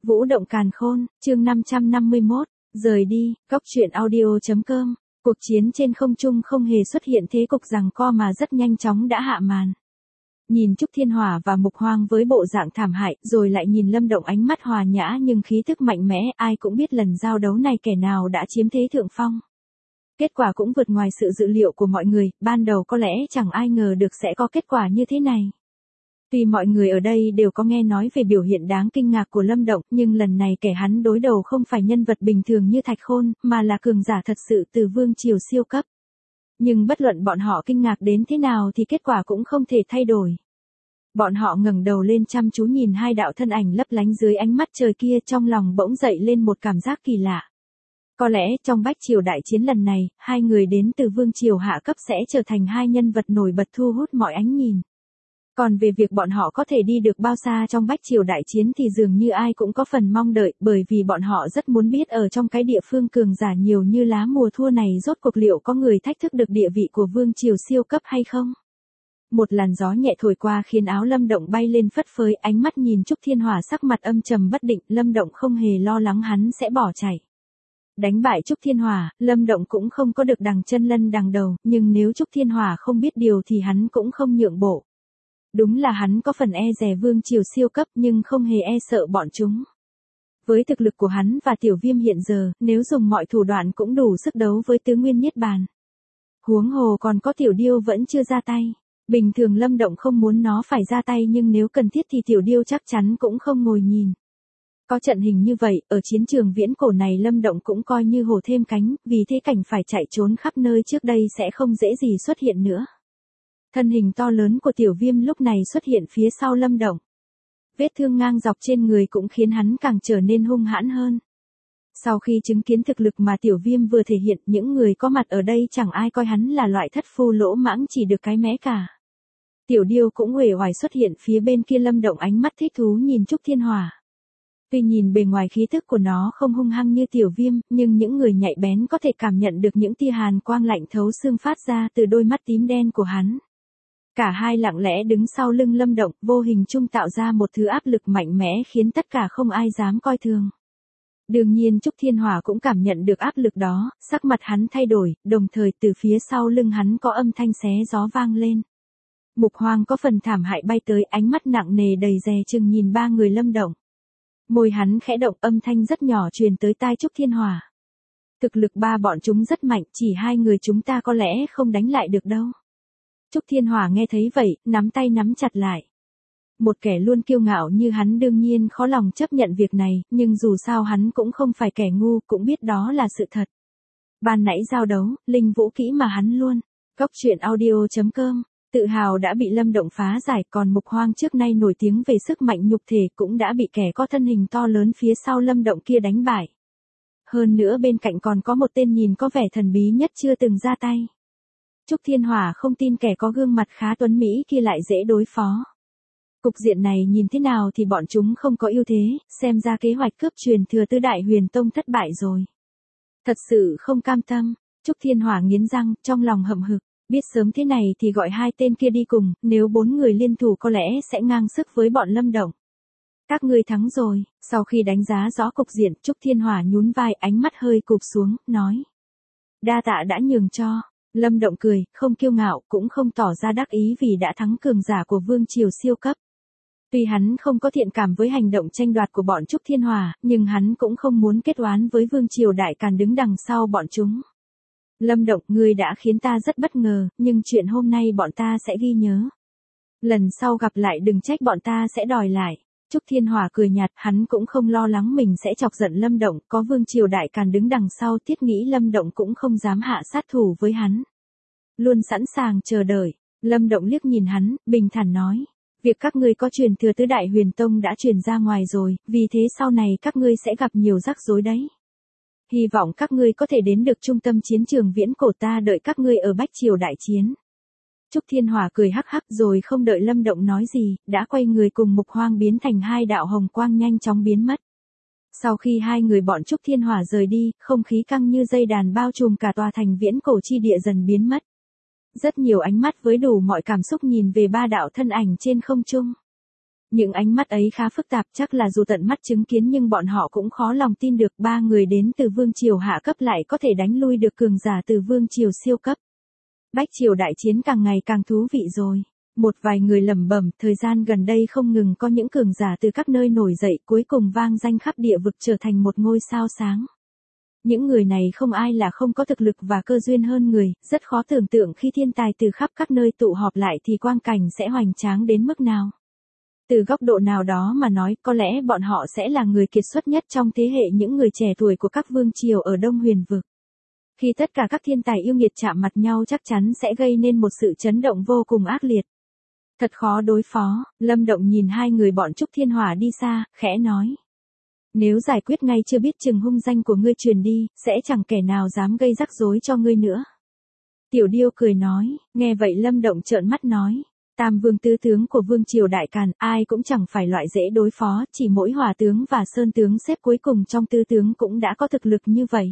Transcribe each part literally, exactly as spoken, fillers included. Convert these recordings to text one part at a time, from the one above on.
Vũ động càn khôn, chương năm trăm năm mươi mốt, rời đi, góc truyện audio.com. Cuộc chiến trên không trung không hề xuất hiện thế cục giằng co mà rất nhanh chóng đã hạ màn. Nhìn Trúc Thiên Hỏa và Mục Hoang với bộ dạng thảm hại, rồi lại nhìn Lâm Động ánh mắt hòa nhã nhưng khí thức mạnh mẽ, ai cũng biết lần giao đấu này kẻ nào đã chiếm thế thượng phong. Kết quả cũng vượt ngoài sự dự liệu của mọi người, ban đầu có lẽ chẳng ai ngờ được sẽ có kết quả như thế này. Tuy mọi người ở đây đều có nghe nói về biểu hiện đáng kinh ngạc của Lâm Động, nhưng lần này kẻ hắn đối đầu không phải nhân vật bình thường như Thạch Khôn, mà là cường giả thật sự từ vương triều siêu cấp. Nhưng bất luận bọn họ kinh ngạc đến thế nào thì kết quả cũng không thể thay đổi. Bọn họ ngẩng đầu lên chăm chú nhìn hai đạo thân ảnh lấp lánh dưới ánh mắt trời kia, trong lòng bỗng dậy lên một cảm giác kỳ lạ. Có lẽ trong bách triều đại chiến lần này, hai người đến từ vương triều hạ cấp sẽ trở thành hai nhân vật nổi bật thu hút mọi ánh nhìn. Còn về việc bọn họ có thể đi được bao xa trong bách triều đại chiến thì dường như ai cũng có phần mong đợi, bởi vì bọn họ rất muốn biết ở trong cái địa phương cường giả nhiều như lá mùa thua này rốt cuộc liệu có người thách thức được địa vị của vương triều siêu cấp hay không. Một làn gió nhẹ thổi qua khiến áo Lâm Động bay lên phất phới, ánh mắt nhìn Trúc Thiên Hỏa sắc mặt âm trầm bất định, Lâm Động không hề lo lắng hắn sẽ bỏ chạy. Đánh bại Trúc Thiên Hỏa, Lâm Động cũng không có được đằng chân lân đằng đầu, nhưng nếu Trúc Thiên Hỏa không biết điều thì hắn cũng không nhượng bộ. Đúng là hắn có phần e dè vương triều siêu cấp nhưng không hề e sợ bọn chúng. Với thực lực của hắn và Tiểu Viêm hiện giờ, nếu dùng mọi thủ đoạn cũng đủ sức đấu với tứ nguyên niết bàn. Huống hồ còn có Tiểu Điêu vẫn chưa ra tay. Bình thường Lâm Động không muốn nó phải ra tay, nhưng nếu cần thiết thì Tiểu Điêu chắc chắn cũng không ngồi nhìn. Có trận hình như vậy, ở chiến trường viễn cổ này Lâm Động cũng coi như hổ thêm cánh, vì thế cảnh phải chạy trốn khắp nơi trước đây sẽ không dễ gì xuất hiện nữa. Thân hình to lớn của Tiểu Viêm lúc này xuất hiện phía sau Lâm Động. Vết thương ngang dọc trên người cũng khiến hắn càng trở nên hung hãn hơn. Sau khi chứng kiến thực lực mà Tiểu Viêm vừa thể hiện, những người có mặt ở đây chẳng ai coi hắn là loại thất phu lỗ mãng chỉ được cái mé cả. Tiểu Điêu cũng uể oải xuất hiện phía bên kia Lâm Động, ánh mắt thích thú nhìn Trúc Thiên Hỏa. Tuy nhìn bề ngoài khí thức của nó không hung hăng như Tiểu Viêm, nhưng những người nhạy bén có thể cảm nhận được những tia hàn quang lạnh thấu xương phát ra từ đôi mắt tím đen của hắn. Cả hai lặng lẽ đứng sau lưng Lâm Động, vô hình chung tạo ra một thứ áp lực mạnh mẽ khiến tất cả không ai dám coi thường. Đương nhiên Trúc Thiên Hỏa cũng cảm nhận được áp lực đó, sắc mặt hắn thay đổi, đồng thời từ phía sau lưng hắn có âm thanh xé gió vang lên. Mục Hoang có phần thảm hại bay tới, ánh mắt nặng nề đầy dè chừng nhìn ba người Lâm Động. Môi hắn khẽ động, âm thanh rất nhỏ truyền tới tai Trúc Thiên Hỏa. Thực lực ba bọn chúng rất mạnh, chỉ hai người chúng ta có lẽ không đánh lại được đâu. Trúc Thiên Hỏa nghe thấy vậy, nắm tay nắm chặt lại. Một kẻ luôn kiêu ngạo như hắn đương nhiên khó lòng chấp nhận việc này, nhưng dù sao hắn cũng không phải kẻ ngu, cũng biết đó là sự thật. Ban nãy giao đấu, linh vũ kỹ mà hắn luôn. Góc truyện audio.com. Tự hào đã bị Lâm Động phá giải, còn Mục Hoang trước nay nổi tiếng về sức mạnh nhục thể cũng đã bị kẻ có thân hình to lớn phía sau Lâm Động kia đánh bại. Hơn nữa bên cạnh còn có một tên nhìn có vẻ thần bí nhất chưa từng ra tay. Trúc Thiên Hỏa không tin kẻ có gương mặt khá tuấn mỹ kia lại dễ đối phó. Cục diện này nhìn thế nào thì bọn chúng không có ưu thế, xem ra kế hoạch cướp truyền thừa tứ đại huyền tông thất bại rồi. Thật sự không cam tâm, Trúc Thiên Hỏa nghiến răng, trong lòng hậm hực, biết sớm thế này thì gọi hai tên kia đi cùng, nếu bốn người liên thủ có lẽ sẽ ngang sức với bọn Lâm Động. Các ngươi thắng rồi. Sau khi đánh giá rõ cục diện, Trúc Thiên Hỏa nhún vai, ánh mắt hơi cụp xuống, nói. Đa tạ đã nhường cho. Lâm Động cười, không kiêu ngạo, cũng không tỏ ra đắc ý vì đã thắng cường giả của vương triều siêu cấp. Tuy hắn không có thiện cảm với hành động tranh đoạt của bọn Trúc Thiên Hỏa, nhưng hắn cũng không muốn kết oán với vương triều đại càn đứng đằng sau bọn chúng. Lâm Động, ngươi đã khiến ta rất bất ngờ, nhưng chuyện hôm nay bọn ta sẽ ghi nhớ. Lần sau gặp lại đừng trách bọn ta sẽ đòi lại. Trúc Thiên Hỏa cười nhạt, hắn cũng không lo lắng mình sẽ chọc giận Lâm Động, có vương triều đại càn đứng đằng sau, thiết nghĩ Lâm Động cũng không dám hạ sát thủ với hắn. Luôn sẵn sàng chờ đợi. Lâm Động liếc nhìn hắn, bình thản nói. Việc các ngươi có truyền thừa tứ đại huyền tông đã truyền ra ngoài rồi, vì thế sau này các ngươi sẽ gặp nhiều rắc rối đấy. Hy vọng các ngươi có thể đến được trung tâm chiến trường viễn cổ, ta đợi các ngươi ở bách triều đại chiến. Trúc Thiên Hỏa cười hắc hắc rồi không đợi Lâm Động nói gì, đã quay người cùng Mục Hoang biến thành hai đạo hồng quang nhanh chóng biến mất. Sau khi hai người bọn Trúc Thiên Hỏa rời đi, không khí căng như dây đàn bao trùm cả tòa thành viễn cổ chi địa dần biến mất. Rất nhiều ánh mắt với đủ mọi cảm xúc nhìn về ba đạo thân ảnh trên không trung. Những ánh mắt ấy khá phức tạp, chắc là dù tận mắt chứng kiến nhưng bọn họ cũng khó lòng tin được ba người đến từ vương triều hạ cấp lại có thể đánh lui được cường giả từ vương triều siêu cấp. Bách triều đại chiến càng ngày càng thú vị rồi. Một vài người lẩm bẩm, thời gian gần đây không ngừng có những cường giả từ các nơi nổi dậy cuối cùng vang danh khắp địa vực trở thành một ngôi sao sáng. Những người này không ai là không có thực lực và cơ duyên hơn người, rất khó tưởng tượng khi thiên tài từ khắp các nơi tụ họp lại thì quang cảnh sẽ hoành tráng đến mức nào. Từ góc độ nào đó mà nói, có lẽ bọn họ sẽ là người kiệt xuất nhất trong thế hệ những người trẻ tuổi của các vương triều ở Đông Huyền Vực. Khi tất cả các thiên tài yêu nghiệt chạm mặt nhau chắc chắn sẽ gây nên một sự chấn động vô cùng ác liệt. Thật khó đối phó, Lâm Động nhìn hai người bọn Trúc Thiên Hỏa đi xa, khẽ nói. Nếu giải quyết ngay chưa biết chừng hung danh của ngươi truyền đi, sẽ chẳng kẻ nào dám gây rắc rối cho ngươi nữa. Tiểu Điêu cười nói, nghe vậy Lâm Động trợn mắt nói. Tam vương tứ tướng của vương triều Đại Càn, ai cũng chẳng phải loại dễ đối phó, chỉ mỗi hỏa tướng và sơn tướng xếp cuối cùng trong tứ tướng cũng đã có thực lực như vậy.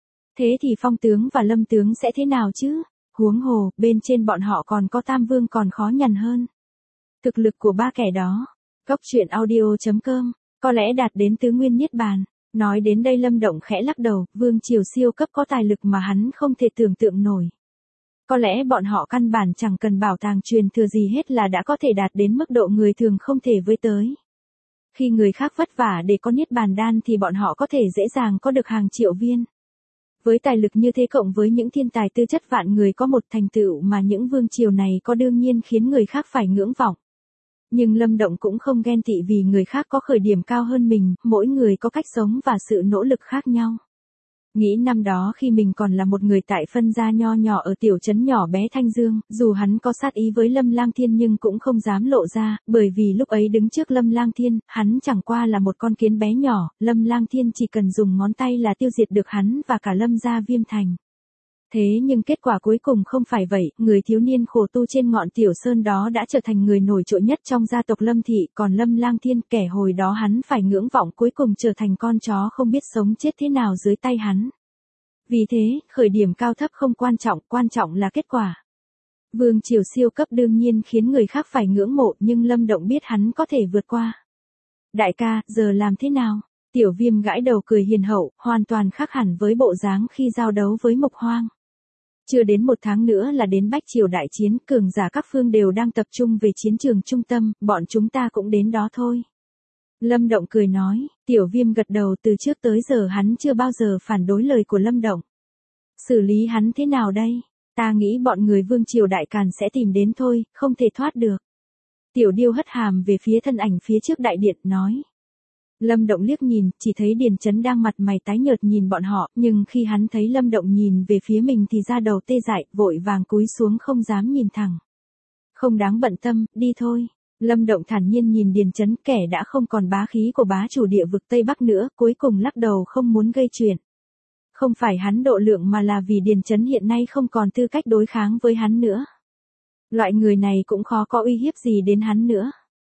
Thế thì phong tướng và lâm tướng sẽ thế nào chứ? Huống hồ, bên trên bọn họ còn có tam vương còn khó nhằn hơn. Thực lực của ba kẻ đó, Góc truyện audio chấm com, có lẽ đạt đến tứ nguyên niết bàn. Nói đến đây Lâm Động khẽ lắc đầu, vương triều siêu cấp có tài lực mà hắn không thể tưởng tượng nổi. Có lẽ bọn họ căn bản chẳng cần bảo tàng truyền thừa gì hết là đã có thể đạt đến mức độ người thường không thể với tới. Khi người khác vất vả để có niết bàn đan thì bọn họ có thể dễ dàng có được hàng triệu viên. Với tài lực như thế cộng với những thiên tài tư chất vạn người có một thành tựu mà những vương triều này có đương nhiên khiến người khác phải ngưỡng vọng. Nhưng Lâm Động cũng không ghen tị vì người khác có khởi điểm cao hơn mình, mỗi người có cách sống và sự nỗ lực khác nhau. Nghĩ năm đó khi mình còn là một người tại phân gia nho nhỏ ở tiểu trấn nhỏ bé Thanh Dương, dù hắn có sát ý với Lâm Lang Thiên nhưng cũng không dám lộ ra, bởi vì lúc ấy đứng trước Lâm Lang Thiên, hắn chẳng qua là một con kiến bé nhỏ, Lâm Lang Thiên chỉ cần dùng ngón tay là tiêu diệt được hắn và cả Lâm gia Viêm Thành. Thế nhưng kết quả cuối cùng không phải vậy, người thiếu niên khổ tu trên ngọn tiểu sơn đó đã trở thành người nổi trội nhất trong gia tộc Lâm thị, còn Lâm Lang Thiên kẻ hồi đó hắn phải ngưỡng vọng cuối cùng trở thành con chó không biết sống chết thế nào dưới tay hắn. Vì thế, khởi điểm cao thấp không quan trọng, quan trọng là kết quả. Vương triều siêu cấp đương nhiên khiến người khác phải ngưỡng mộ nhưng Lâm Động biết hắn có thể vượt qua. Đại ca, giờ làm thế nào? Tiểu Viêm gãi đầu cười hiền hậu, hoàn toàn khác hẳn với bộ dáng khi giao đấu với Mộc Hoang. Chưa đến một tháng nữa là đến Bách triều đại chiến, cường giả các phương đều đang tập trung về chiến trường trung tâm, bọn chúng ta cũng đến đó thôi. Lâm Động cười nói, Tiểu Viêm gật đầu, từ trước tới giờ hắn chưa bao giờ phản đối lời của Lâm Động. Xử lý hắn thế nào đây? Ta nghĩ bọn người vương triều Đại Càn sẽ tìm đến thôi, không thể thoát được. Tiểu Điêu hất hàm về phía thân ảnh phía trước đại điện, nói. Lâm Động liếc nhìn, chỉ thấy Điền Chấn đang mặt mày tái nhợt nhìn bọn họ, nhưng khi hắn thấy Lâm Động nhìn về phía mình thì da đầu tê dại, vội vàng cúi xuống không dám nhìn thẳng. Không đáng bận tâm, đi thôi. Lâm Động thản nhiên nhìn Điền Chấn, kẻ đã không còn bá khí của bá chủ địa vực Tây Bắc nữa, cuối cùng lắc đầu không muốn gây chuyện. Không phải hắn độ lượng mà là vì Điền Chấn hiện nay không còn tư cách đối kháng với hắn nữa. Loại người này cũng khó có uy hiếp gì đến hắn nữa.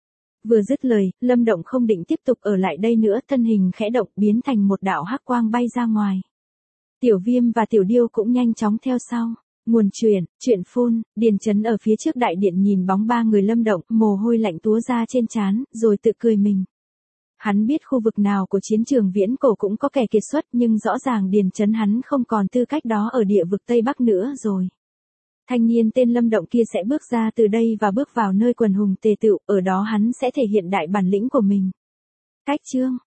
Vừa dứt lời, Lâm Động không định tiếp tục ở lại đây nữa, thân hình khẽ động biến thành một đạo hắc quang bay ra ngoài. Tiểu Viêm và Tiểu Điêu cũng nhanh chóng theo sau. Nguồn truyện, truyện phun, Điền Chấn ở phía trước đại điện nhìn bóng ba người Lâm Động, mồ hôi lạnh túa ra trên trán, rồi tự cười mình. Hắn biết khu vực nào của chiến trường viễn cổ cũng có kẻ kiệt xuất nhưng rõ ràng Điền Chấn hắn không còn tư cách đó ở địa vực Tây Bắc nữa rồi. Thanh niên tên Lâm Động kia sẽ bước ra từ đây và bước vào nơi quần hùng tề tựu, ở đó hắn sẽ thể hiện đại bản lĩnh của mình. Cách chương